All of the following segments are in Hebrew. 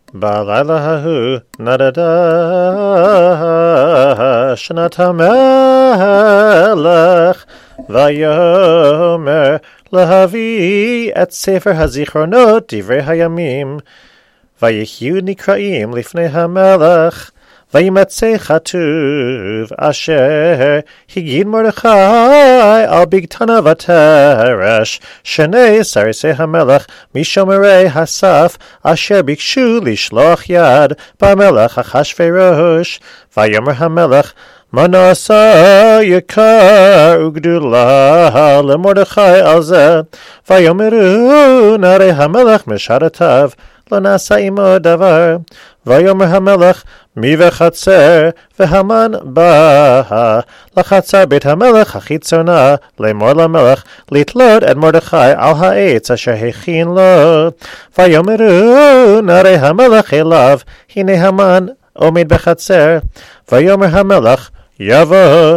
בלילה ההוא נדדה שנת המלך ויאמר להביא את ספר הזיכרונות דברי הימים ויהיו נקראים לפני המלך וימצא כתוב אשר הגיד מרדכי על בגתנה ותרש שני סריסי המלך משומרי הסף אשר ביקשו לשלוח יד במלך אחשוורוש ויאמר המלך מה נעשה יקר וגדולה למרדכי על זה ויאמרו נערי המלך משרתיו לא נעשה עמו דבר ויאמר המלך מי בחצר והמן בא לחצר בית המלך החיצונה לאמור למלך לתלות את מרדכי על העץ אשר הכין לו ויאמרו נערי המלך אליו הנה המן עומד בחצר ויאמר המלך יבוא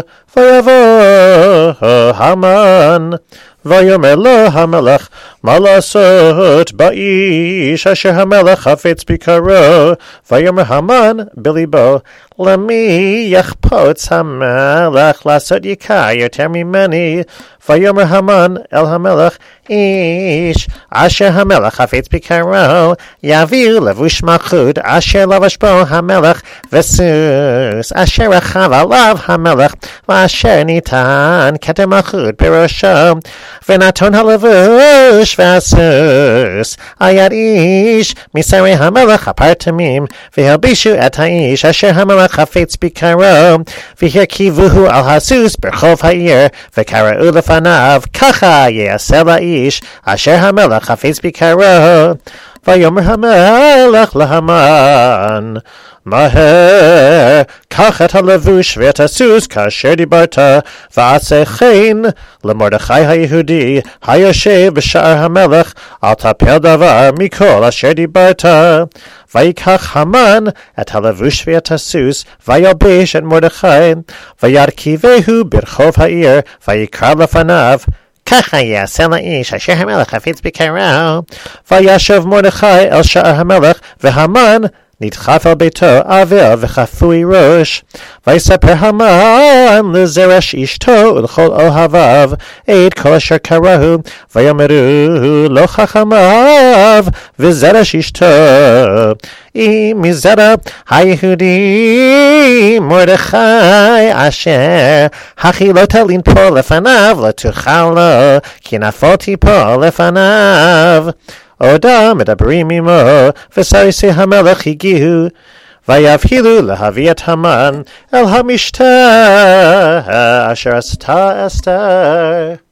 המן ויאמר לו המלך מה לעשות באיש אשר המלך חפץ ביקרו ויאמר המן בליבו למי יחפוץ המלך לעשות יקר יותר ממני ויאמר המן אל המלך איש אשר המלך חפץ ביקרו יביא לבוש מלכות אשר לבש בו המלך וסוס אשר רכב עליו המלך ואשר ניתן כתר מלכות בראשו ונתון הלבוש והסוס על יד איש משרי המלך הפרטמים והלבישו את האיש אשר המלך חפץ ביקרו והרכיבוהו על הסוס ברחוב העיר וקראו לפניו ככה יעשה לאיש אשר המלך חפץ ביקרו ויאמר המלך להמן מהר קח את הלבוש ואת הסוס כאשר דיברת ועשה כן למרדכי היהודי היושב בשער המלך אל תפל דבר מכל אשר דיברת ויקח המן את הלבוש ואת הסוס וילבש את מרדכי וירכיבהו ברחוב העיר ויקרא לפניו ככה יעשה לאיש אשר המלך חפץ ביקרו וישב מרדכי אל שער המלך והמן נדחף על ביתו אבל וחפוי ראש ויספר המן לזרש אשתו ולכל אוהביו את כל אשר קראו ויאמרו לו חכמיו וזרש אשתו אם מזרע היהודי מרדכי אשר הכילות לנפול לפניו לא תוכל לו כי נפול תיפול לפניו עודם מדברים עמו וסריסי המלך הגיעו ויבהילו להביא את המן אל המשתה אשר עשתה אסתר